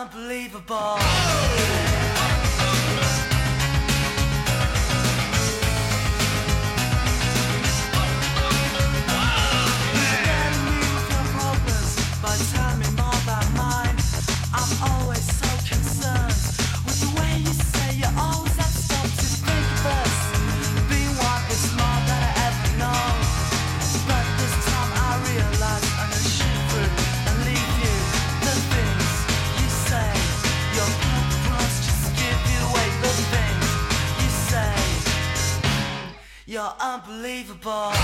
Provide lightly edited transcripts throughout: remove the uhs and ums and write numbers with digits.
unbelievable. You're unbelievable.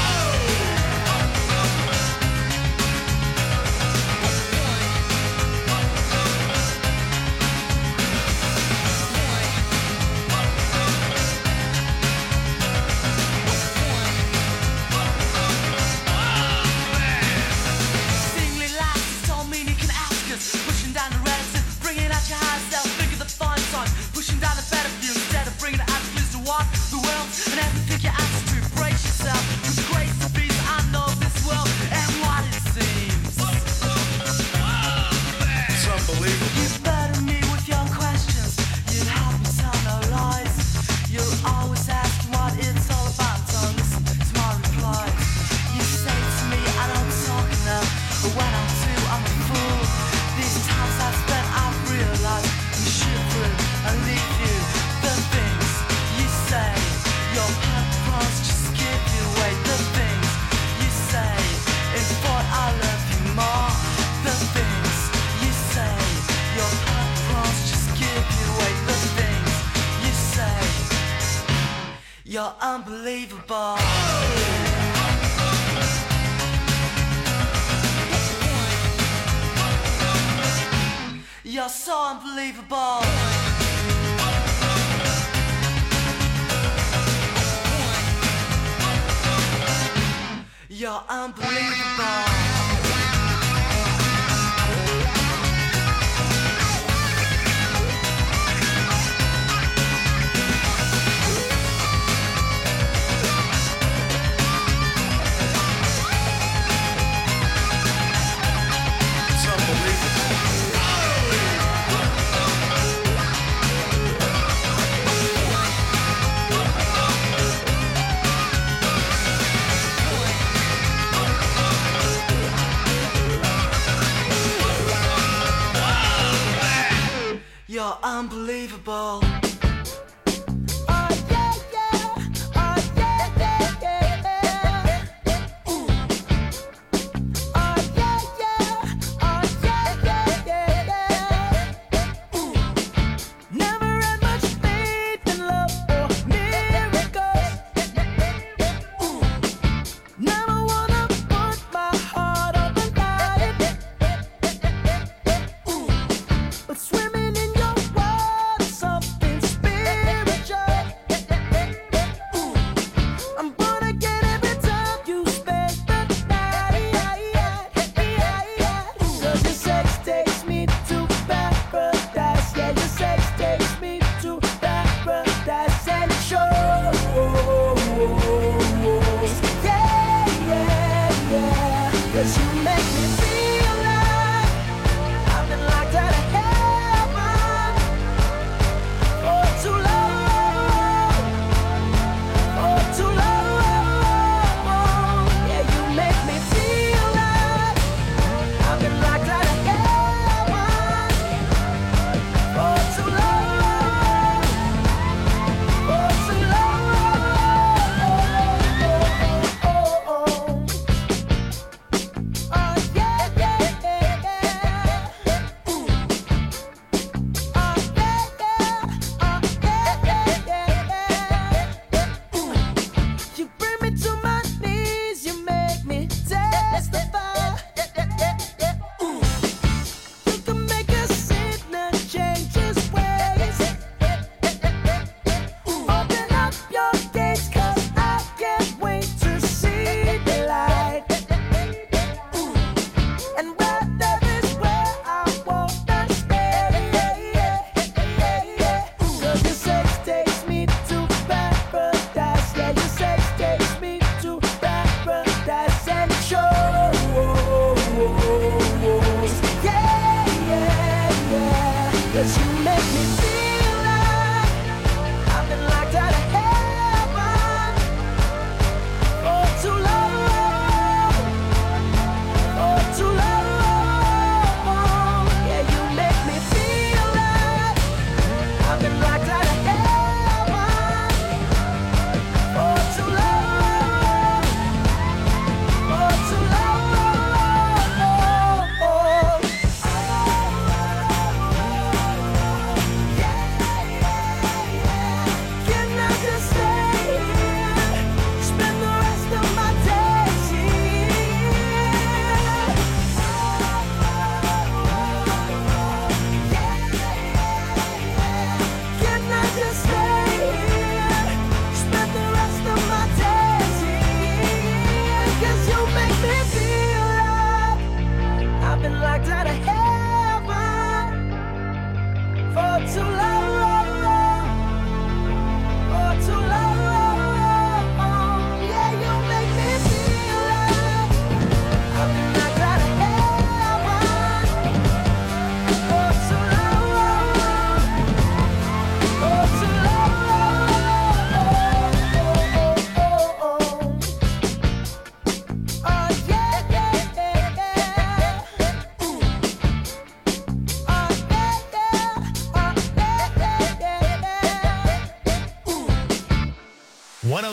Seemingly lasts, don't mean you can ask us. Pushing down the reticence, bringing out your higher self. Think of the fine sign, pushing down the better view instead of bringing it out to what the world and everything you ask to brace yourself with the grace of peace. I know this world and what it seems. It's unbelievable. You burden me with your questions. You help me tell no lies. You always ask what it's all about. So listen to my replies. You say to me I don't talk enough, but when I do I'm a fool. These times I've spent I've realized you should through and leave you the things you say. Your purpose just give you away the things you say. In thought I love you more. The things you say. Your purpose just give you away the things you say. You're unbelievable. You're so unbelievable. You're unbelievable. You're unbelievable. Yeah.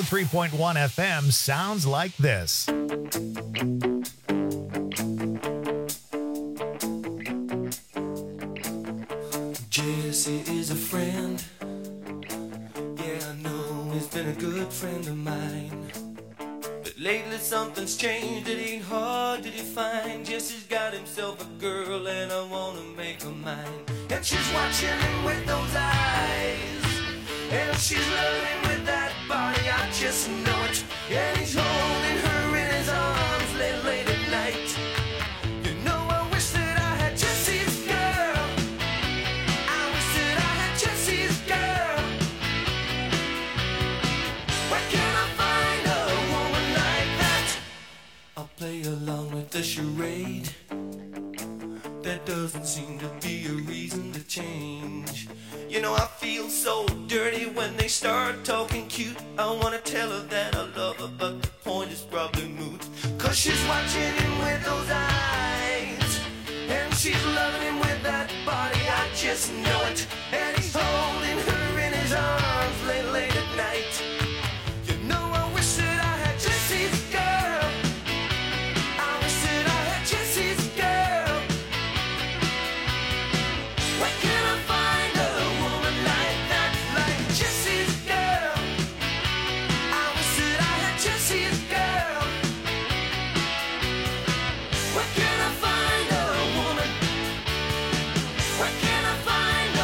103.1 FM sounds like this. Jesse is a friend. Yeah, I know he's been a good friend of mine. But lately something's changed, it ain't hard to define. Jesse's got himself a girl and I wanna make her mine. And she's watching him with those eyes, and she's loving him with that body, I just know it. And he's holding her in his arms late at night. You know I wish that I had Jesse's girl. I wish that I had Jesse's girl. Where can I find a woman like that? I'll play along with the charade. There doesn't seem to be a reason to change. You know I feel so dirty when they start talking cute. I wanna tell her that I love her, but the point is probably moot. Cause she's watching him with those eyes, and she's loving him with that body, I just know it. And he's holding her in his arms late at night. You know I wish that I had Jesse's girl. I wish that I had Jesse's girl. Where can I find a woman like that, like Jesse's girl? I wish that I had Jesse's girl. Where can I find a woman? Where can I find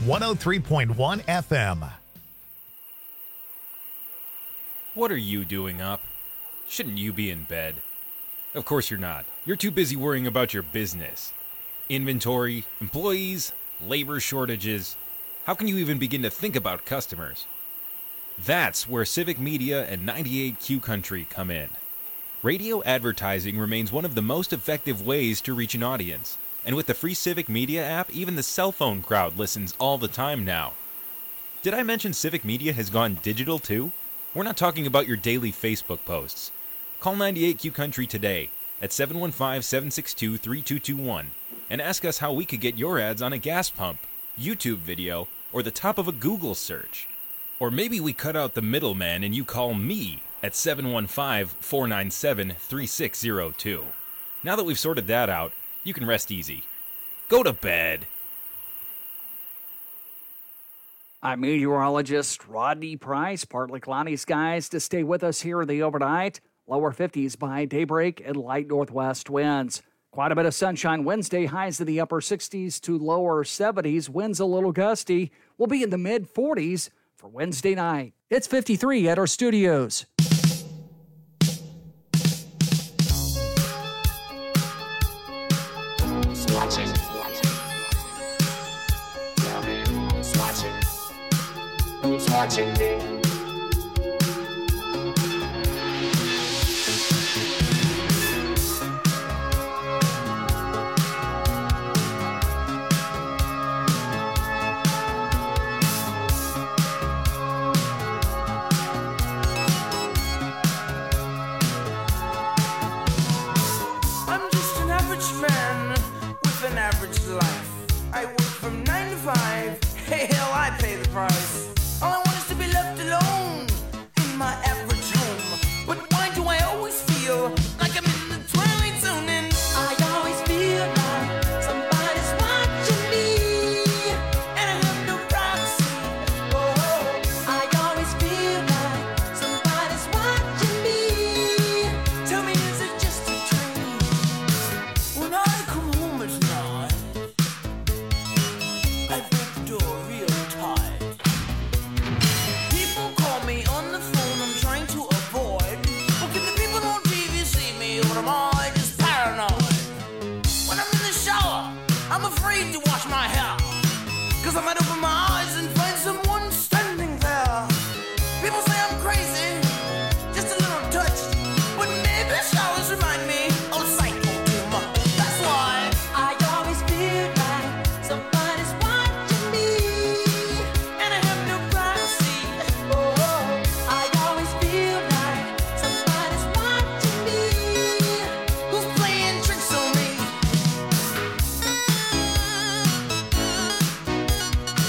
103.1 FM. What are you doing up? Shouldn't you be in bed? Of course you're not. You're too busy worrying about your business. Inventory, employees, labor shortages. How can you even begin to think about customers? That's where Civic Media and 98Q Country come in. Radio advertising remains one of the most effective ways to reach an audience. And with the free Civic Media app, even the cell phone crowd listens all the time now. Did I mention Civic Media has gone digital too? We're not talking about your daily Facebook posts. Call 98Q Country today at 715-762-3221 and ask us how we could get your ads on a gas pump, YouTube video, or the top of a Google search. Or maybe we cut out the middleman and you call me at 715-497-3602. Now that we've sorted that out, you can rest easy. Go to bed. I'm meteorologist Rodney Price. Partly cloudy skies to stay with us here in the overnight. Lower 50s by daybreak and light northwest winds. Quite a bit of sunshine Wednesday. Highs in the upper 60s to lower 70s. Winds a little gusty. We'll be in the mid 40s for Wednesday night. It's 53 at our studios. Who's watching me? I'm just an average man with an average life. I work from 9 to 5. Hey, hell, I pay the price. All I want is to be left alone in my average home. But why do I always feel like I'm in the twilight zone? And I always feel like somebody's watching me, and I have no privacy. Oh, I always feel like somebody's watching me. Tell me, is it just a dream? When I come home at night, I break the door real tight. People call me on the phone, I'm trying to avoid. Well, can the people on TV see me, or am I just paranoid? When I'm in the shower, I'm afraid to wash my hair, 'cause I might open my eyes and find someone standing there. People say I'm crazy, just a little touched, but maybe showers remind me of cycle doom. That's why I always feel like somebody's watching me, and I have no privacy. Oh, I always feel like somebody's watching me. Who's playing tricks on me?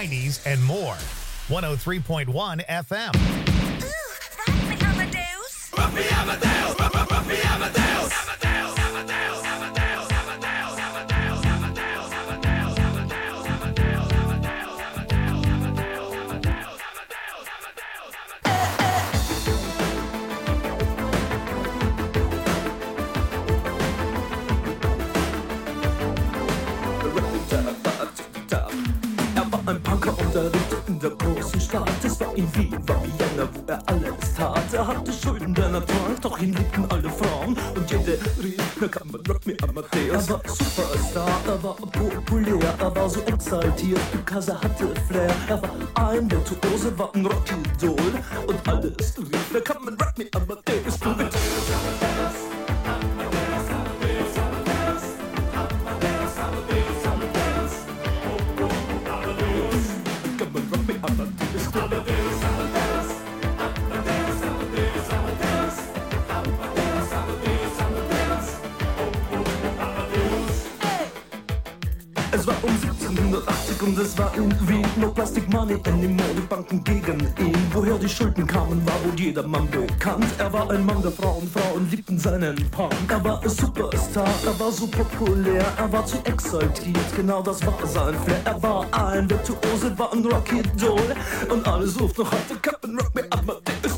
90s, and more. 103.1 FM. Rock me, Amadeus. Rock me, Amadeus. Rock me, Amadeus. Ein Punker und er lebte in der großen Stadt. Es war in Wien, war Vienna, wo er alles tat. Er hatte Schulden, denn er trank, doch ihn liebten alle Frauen. Und jede rief, na kann man Rock me Amadeus. Er war Superstar, er war populär, er war so exaltiert, because er hatte Flair. Er war ein Virtuose, war ein Rockidol. Und alles rief, na kann man Rock me Amadeus. Du bitte. Es war um 1780 und es war in Wien. No Plastic Money anymore, die Banken gegen ihn. Woher die Schulden kamen, war wohl jedermann bekannt. Er war ein Mann der Frauen, Frauen liebten seinen Punk. Er war ein Superstar, er war so populär, er war zu exaltiert, genau das war sein Flair. Er war ein Virtuose, war ein Rockidol. Und alles ruft noch heute, Captain Rock me Amadeus.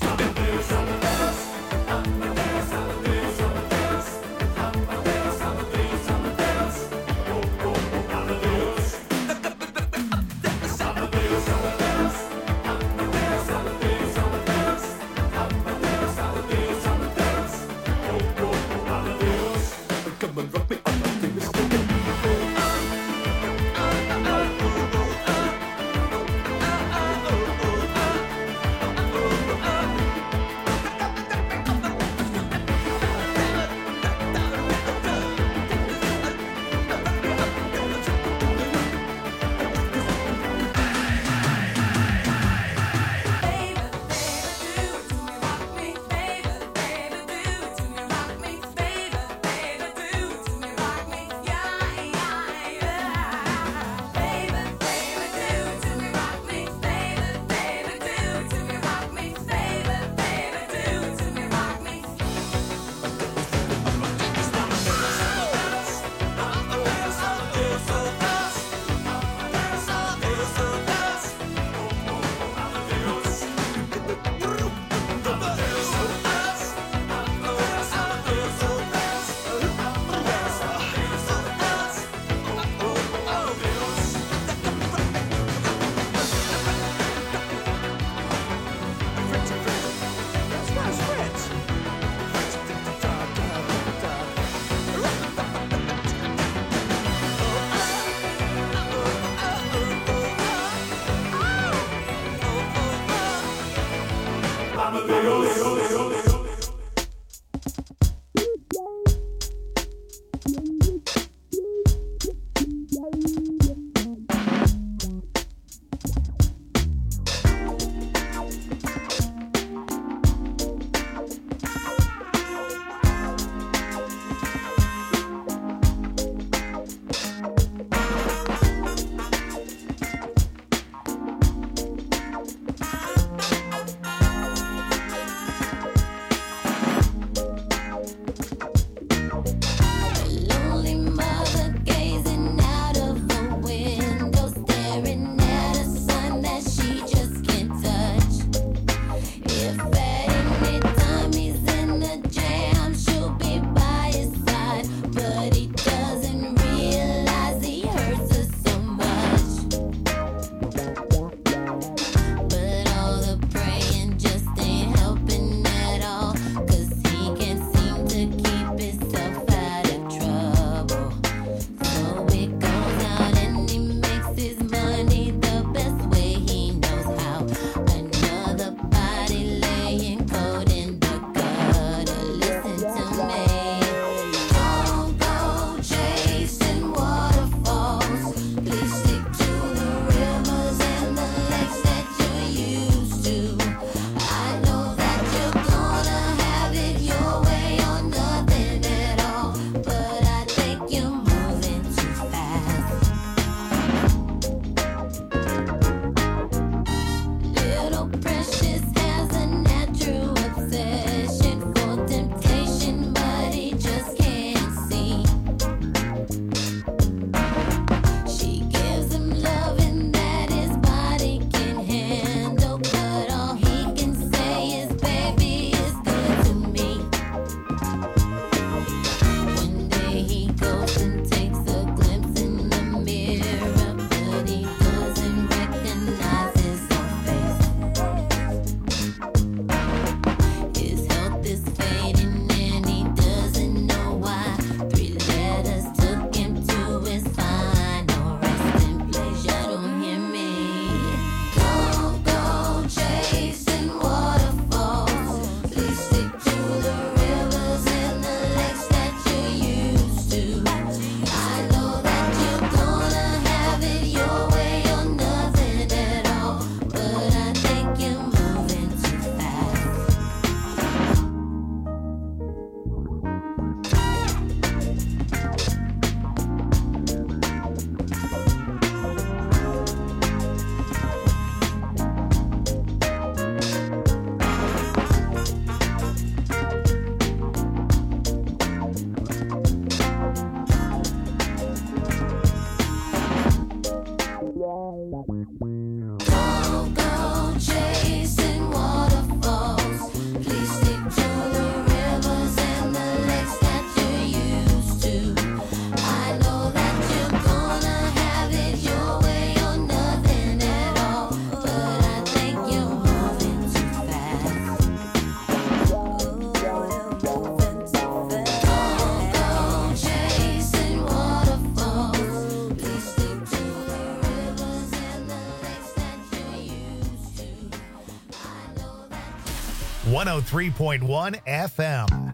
103.1 FM.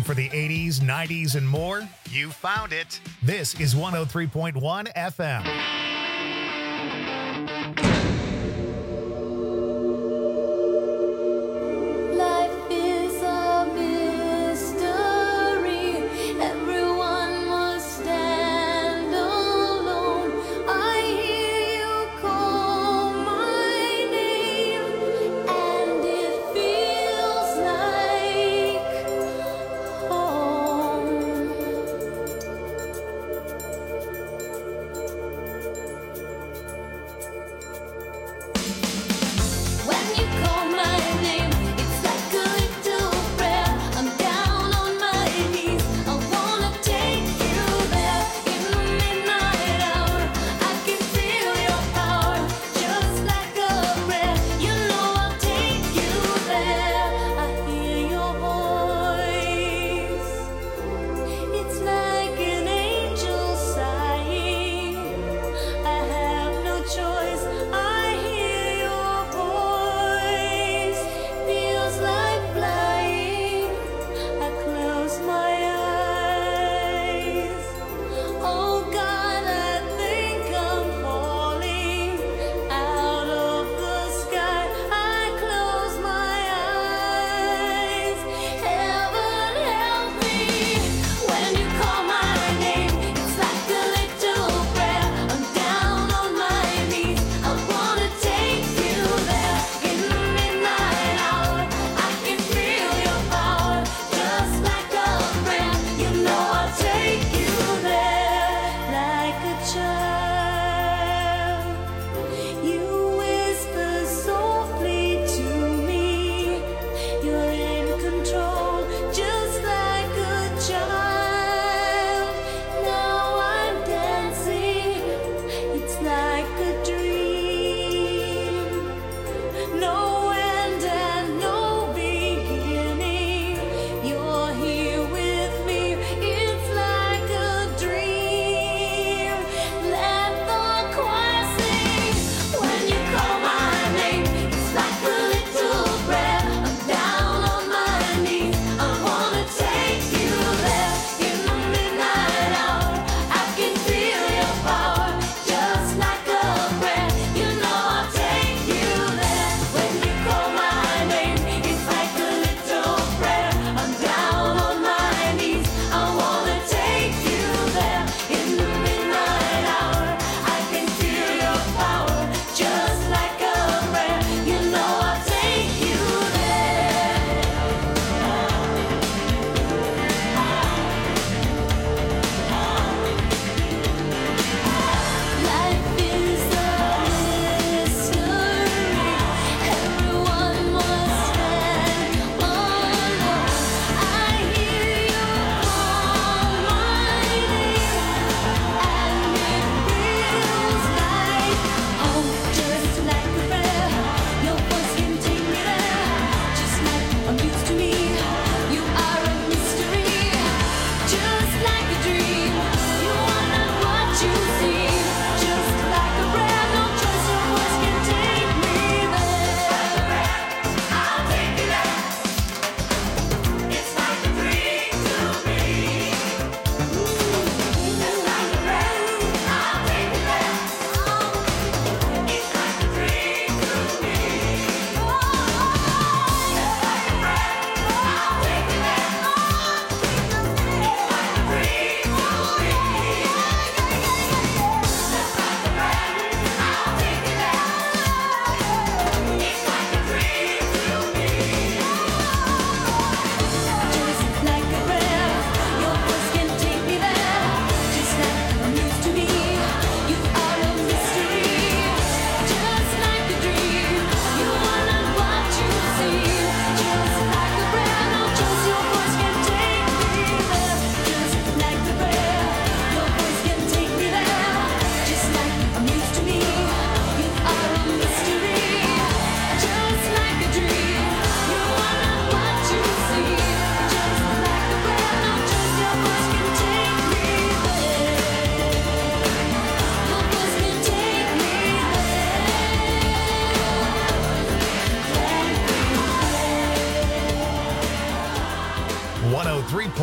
for the 80s, 90s, and more? You found it. This is 103.1 FM. Life is a mystery. Everyone must stand alone. I hear you call my name, and it feels like home.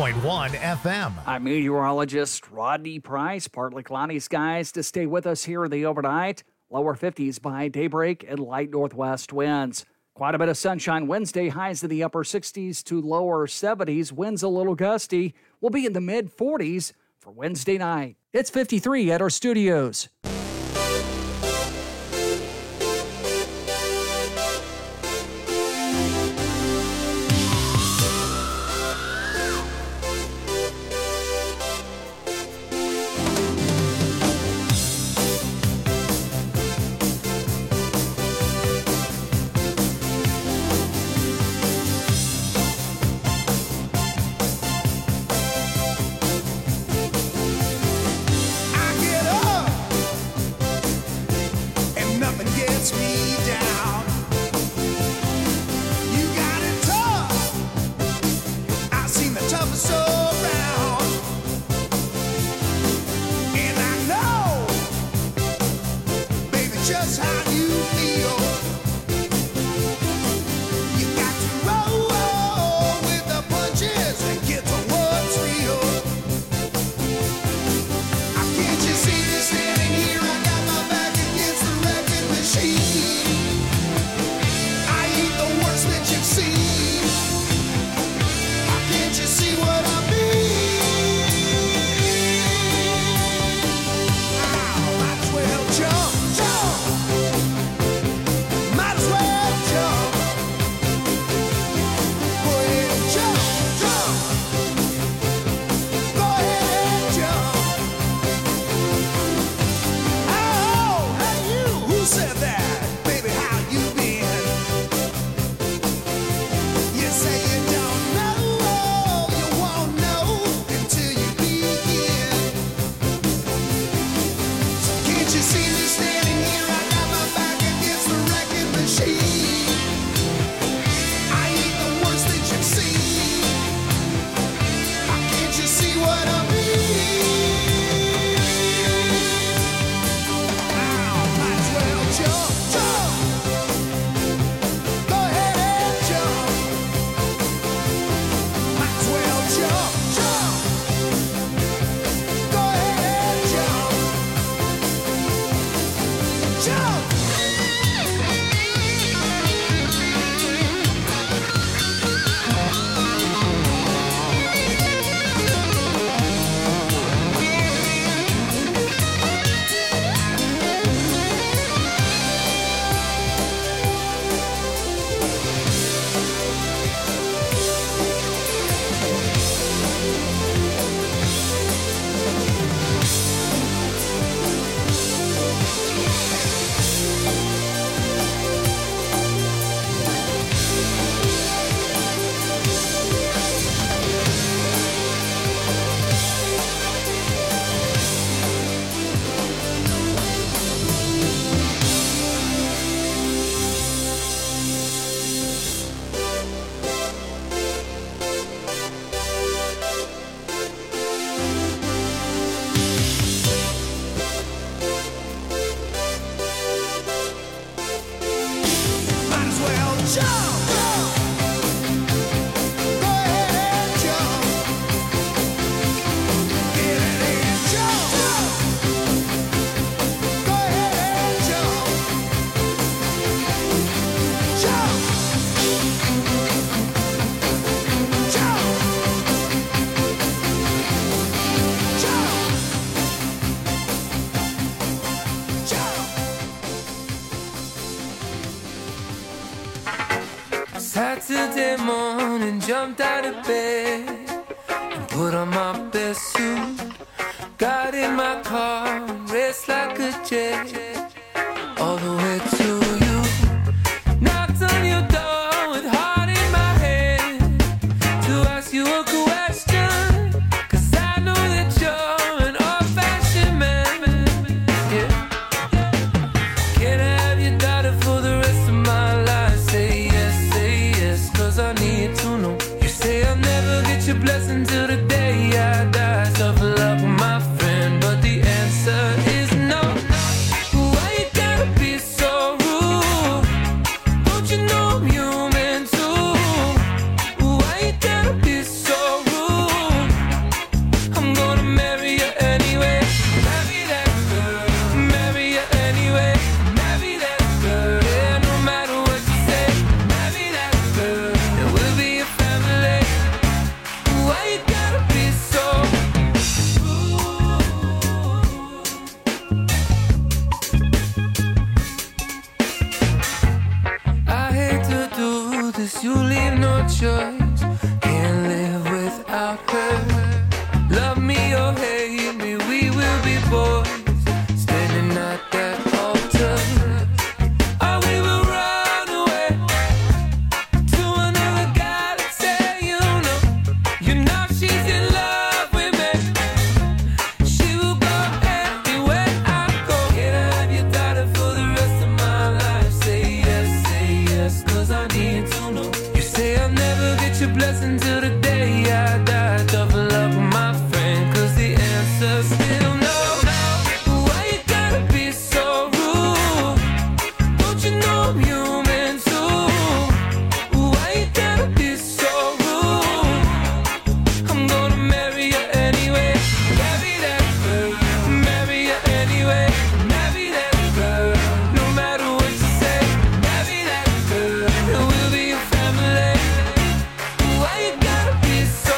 103.1 FM. I'm meteorologist Rodney Price. Partly cloudy skies to stay with us here in the overnight. Lower 50s by daybreak and light northwest winds. Quite a bit of sunshine Wednesday. Highs in the upper 60s to lower 70s. Winds a little gusty. We'll be in the mid 40s for Wednesday night. It's 53 at our studios. Saturday morning, jumped out of bed and put on my best suit. Got in my car and raced like a jet all the way to you. Knocked on your door with heart in my head to ask you a question, 'cause I know that you're an old-fashioned man. Yeah. Can I have your daughter for the rest of my life? Say yes, 'cause I need to know. You say I'll never get your blessing till the day I die. Tough luck, my friend, but the answer is no. choice, you leave no choice. Can't live without her. Love me or hate me, we will be boys. Standing at that altar. Or we will run away to another guy that say you know she's in love with me. She will go anywhere I go. Can I have your daughter for the rest of my life? Say yes, cause I need to know. You say I'll never get your blessing till the day I die. Tough luck, my friend, cause the answer's still no. Why you gotta be so rude? Don't you know I'm human too? Why you gotta be so rude? I'm gonna marry you anyway. Marry that girl. Marry you anyway. Marry that girl. No matter what you say. Marry that girl. And we'll be a family. Why you gotta be so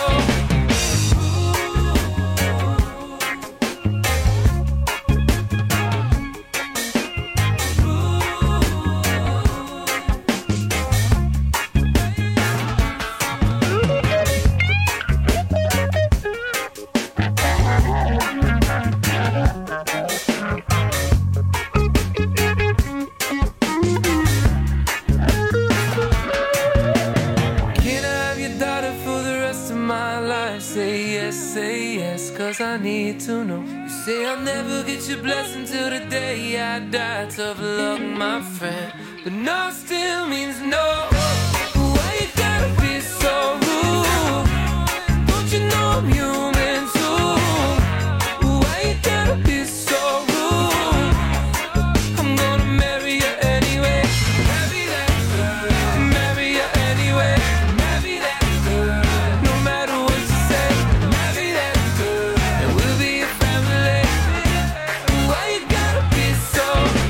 Can I have your daughter for the rest of my life? Say yes, cause I need to know. You say I'll never get your blessing till the day I die. Tough luck, my friend, but no still means no. Why you gotta be so rude? Don't you know I'm human too? Why you gotta be so rude? I'm gonna marry you anyway. Marry that girl. Marry you anyway. Marry that girl. No matter what you say. Marry that girl. And we'll be a family. Why you gotta be so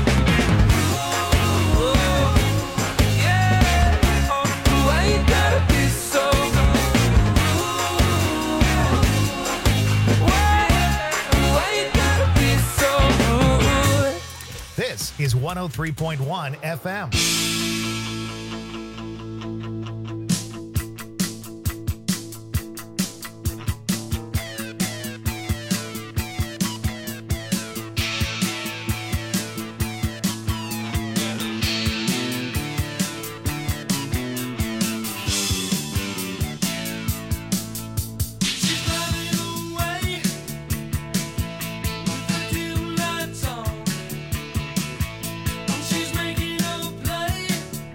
yeah. Why you gotta be so Why you gotta be so rude? This is 103.1 FM. She's running away with the dim lights on. She's making a play.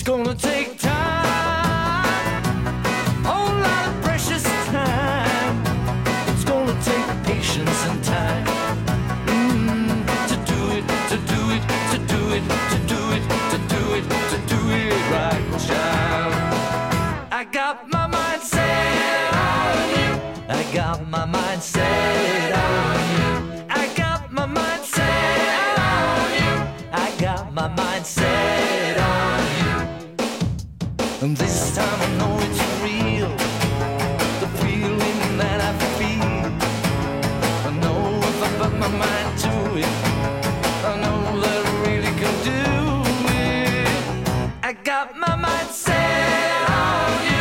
gonna take time, whole lot of precious time. It's gonna take patience and time to do it, to do it, to do it, to do it, to do it, to do it right, child. I got my mind set on you. I got my mind set on you. I got my mind set on you. I got my mind set on you. And this time I know it's real, the feeling that I feel. I know if I put my mind to it, I know that I really can do it. I got my mind set on you,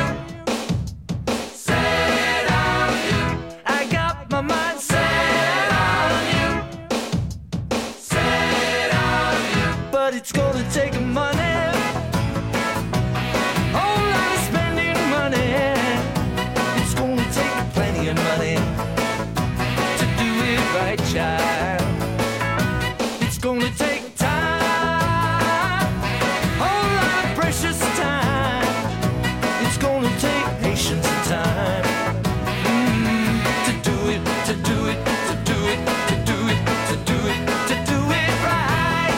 set on you. I got my mind set on you, set on you. But it's gonna take money. Child, it's gonna take time, whole lot of precious time. It's gonna take patience and time to do it, to do it, to do it, to do it, to do it, to do it right.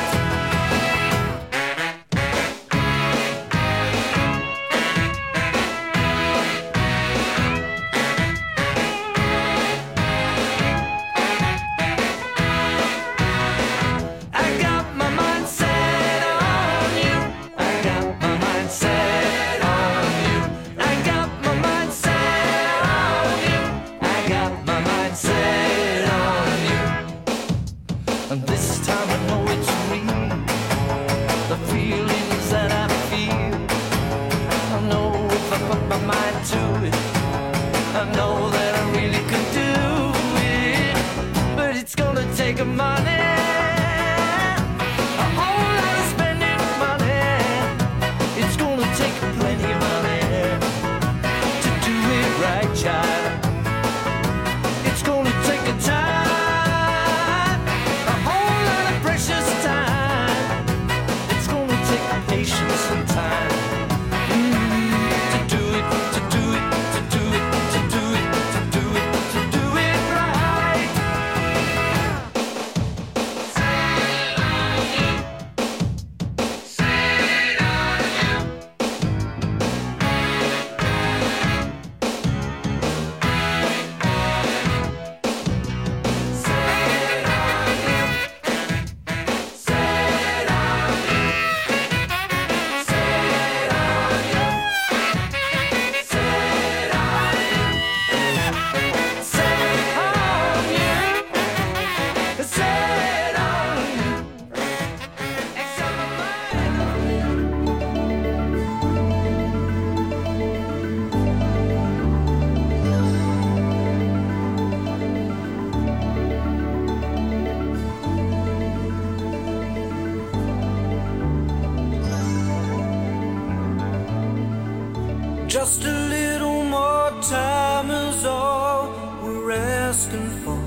Just a little more time is all we're asking for.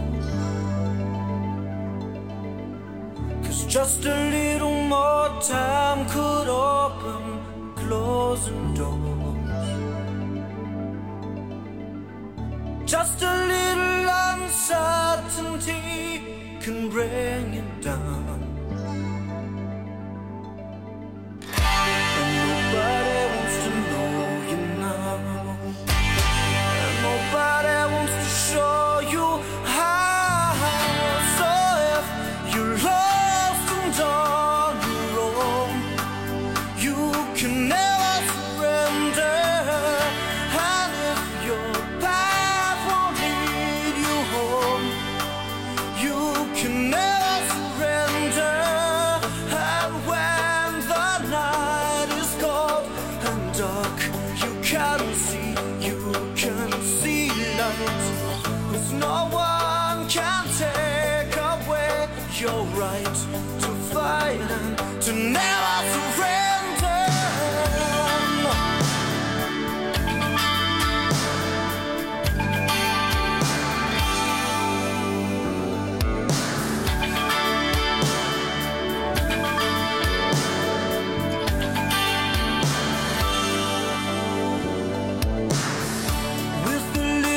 'Cause just a little more time could open closing doors. Just a little uncertainty can bring it down. No one can take away your right to fight and to never